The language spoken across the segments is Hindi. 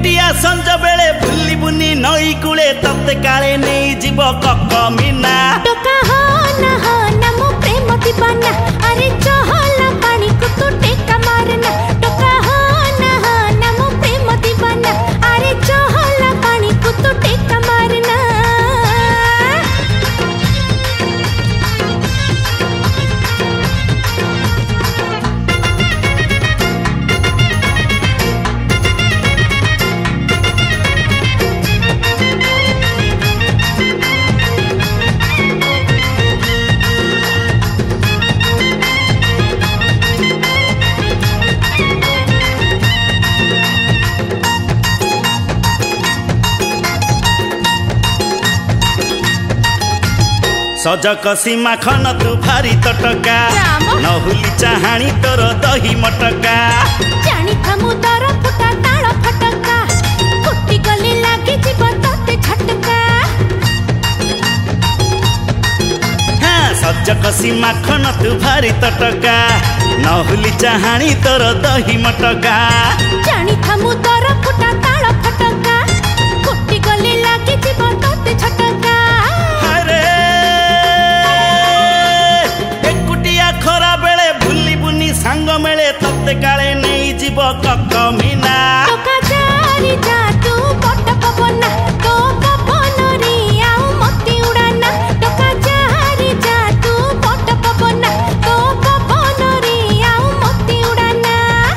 एकुटिया संज बेले बुली बुनी नई कूले तत्ते काले नहीं जीव ककमिना टोका हो ना मो प्रेम दीवाना अरे चहला पानी को तू टेका मारना टोका हो ना मो प्रेम दीवाना अरे चहला पानी को तू टेका मारना सज कसी माखन तू भारी तटका नहुली चाहाणी तोर दही मटका जानी थमु दर फुटा ताଳ फटका फुटी गले लागे जीव तते झटका हाँ सज कसी माखन तू भारी तटका नहुली चाहाणी तोर दही मटका जानी थमु दर फुटा ताଳ फटका फुटी गले लागे जीव तते झटका सांग मेले तत्ते काले नहीं जीव ककमिना टोका जारी जा तू बट पवना तो पवन रे आउ मती उड़ाना टोका जारी जा तू बट पवना तो पवन रे आउ मती उड़ाना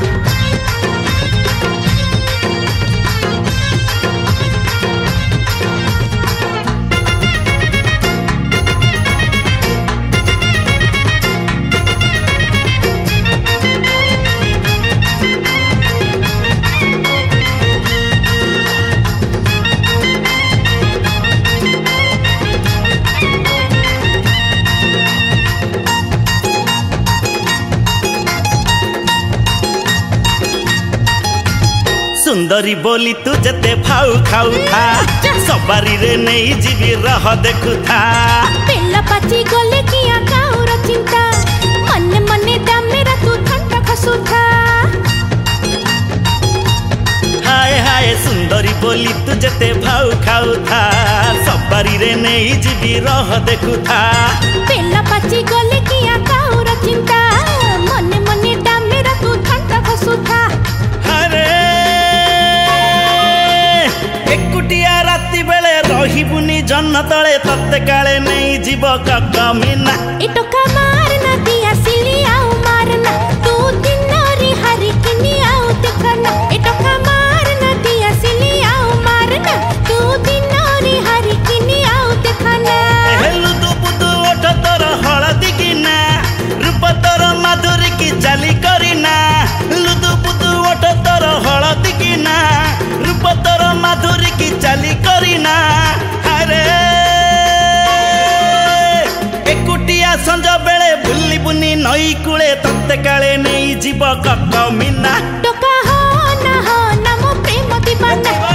सुंदरी बोली तू जते भाऊ खाऊ था सवारी रे नहीं जीवी रह देखु था पेला पाची गले किया काउर चिंता मन मने दामेरा तू ठंडा खसु था हाय हाय सुंदरी बोली तू जते भाऊ खाऊ था सवारी रे नहीं जीवी रह देखु था पेला पाची गले किया काउर चिंता मन मने दामेरा तू ठंडा खसु था एकुटिया राति बेले रहिबुनी जन्न तले तत्ते काले नहीं जीव ककमिना ए टोका मारना दिया सिली आउ मारना तू दिन रे हरि किनी आउ देखना ए टोका मारना दिया सिली आउ मारना तू दिन रे हरि किनी आउ देखना हेलु दु बुदु ओठ तोर हळदी किना रूप तोर माधुरी की चाली करिना लुदु बुदु ओठ तोर हळदी किना रूप तोर माधुरी की चाली करिना अरे एकुटिया संज बेले बुली बुनी नई कूले तत्ते काले नहीं जीव ककमिना टोका हो ना मो प्रेम दीवाना